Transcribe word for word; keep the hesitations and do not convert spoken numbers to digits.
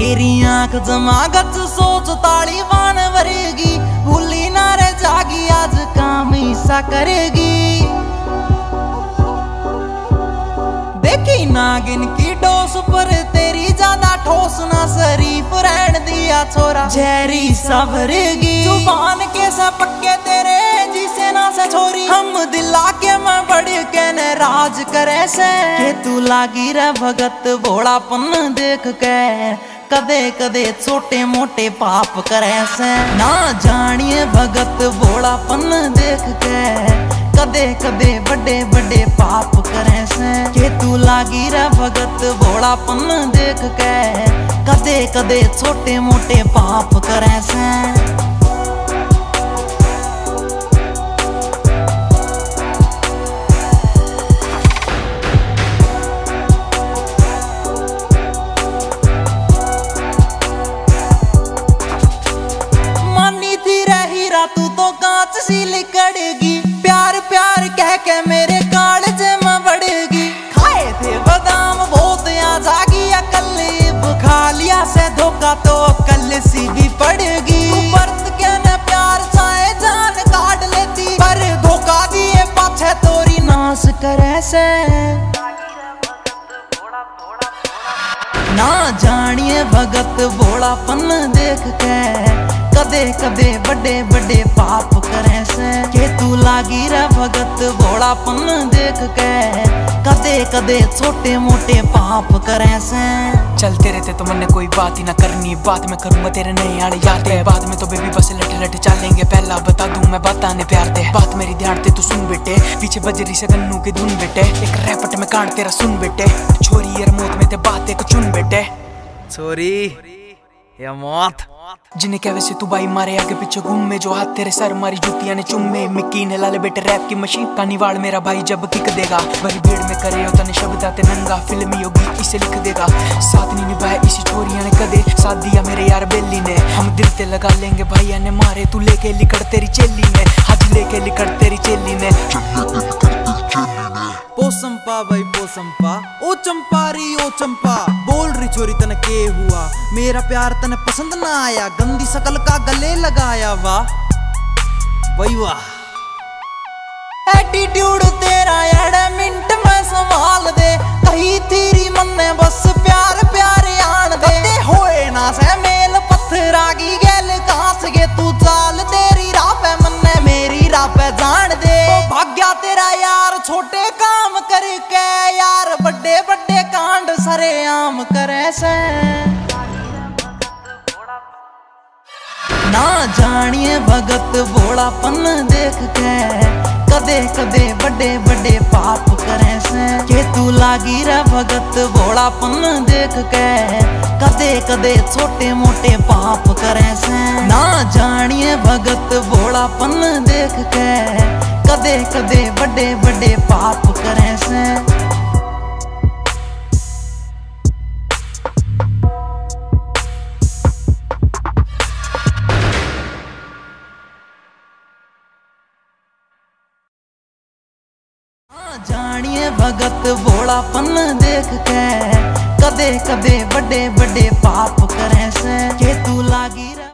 तेरी आंख जमागत सोच ताली बान भरेगी, भूली ना रे जागी आज काम ईसा करेगी। देखी नागिन की डोस पर तेरी ज्यादा ठोस ना, शरीफ रहन दिया छोरा जहरी सा भरेगी। जुबान के सा पक्के तेरे जिसे ना से छोरी, हम दिला के मैं बड़ी के न राज करे से। के तू लागी रे भगत भोलापन देख के, कदे कदे छोटे मोटे पाप करे से। ना जानिए भगत भोलापन देख के, कदे कदे बड़े बड़े पाप करे से। के तू लागी रे भगत भोलापन देख के, कदे कदे छोटे मोटे पाप करे से। तू तो कांच सी लिकड़गी, प्यार प्यार कह के मेरे कालज में बढ़ेगी। खाए थे बादाम बहुत या जागी अकल, खा लिया से धोखा तो कल सी भी पड़ेगी। बरत के न प्यार चाहे जान काट लेती, पर धोखा दिए पाछे तोरी नाश करे से। ना जानिए भगत भोलापन देख के, कदे कदे बड़े बड़े पाप करे से। के तू लागी रे भगत भोलापन देख के, कदे कदे छोटे मोटे पाप करे से। चलते रहते तो मैंने कोई बात ही ना करनी, बात मैं करूंगा तेरे नए आने याद है। बाद में तो बेबी बस लट लट चलेंगे, पहला बता दूं मैं बात आने प्यार दे। बात मेरी ध्यान ते तू सुन बेटे, पीछे बजरी से गन्नू की धुन बेटे। एक रैपट में कांड तेरा सुन बेटे, छोरी यार मौत में ते बात एक चुन बेटे। छोरी या मौत जिन्हें कह वैसे तू बाई मारे आगे पीछे घूमे, जो हाथ तेरे सर मारी जुतियां ने चुम्मे। मिक्की ने लाले बेटे रैप की मशीन, कानीवाड़ मेरा भाई जब किक देगा। वही भीड़ में करे हो तने शब्द आते नंगा, फिल्मी योगी इसे लिख देगा। साथ नहीं निभाया इसी छोरिया ने कदे, साथ दिया मेरे यार बेली ने। हम दिल ते लगा लेंगे भैया ने मारे, तू लेके लिकड़ तेरी चेली ने, हाजी लेके लिकड़ तेरी चेली ने। पोसंपा भाई पोसंपा, ओ चंपारी ओ चंपा, बोल रही छोरी तने के हुआ, मेरा प्यार तने पसंद ना आया, गंदी शकल का गले लगाया। वाह भाई वाह, एटीट्यूड तेरा एड़ा मिनट में संभाल दे। कही तेरी मन में बस प्यार प्यार आन दे, होए ना से मेल पत्थर आगी गैल कांस गे। तू चाल तेरी राह पे मन मेरी राह पे जान दे। भाग्या तेरा यार छोटे काम करके, यार बड़े बड़े कांड सरे आम करे से। ना जानिए भगत भोलापन देख के, कदे कदे बड़े बड़े पाप करे से। के तू लागी रे भगत भोलापन देख के, कदे कदे छोटे मोटे पाप करे से। ना जानिए भगत भोलापन देख के, कदे कदे बड़े बड़े पाप करे से। जानिए भगत भोलापन देख के, कदे कदे बड़े बड़े पाप करे से। के तू लागी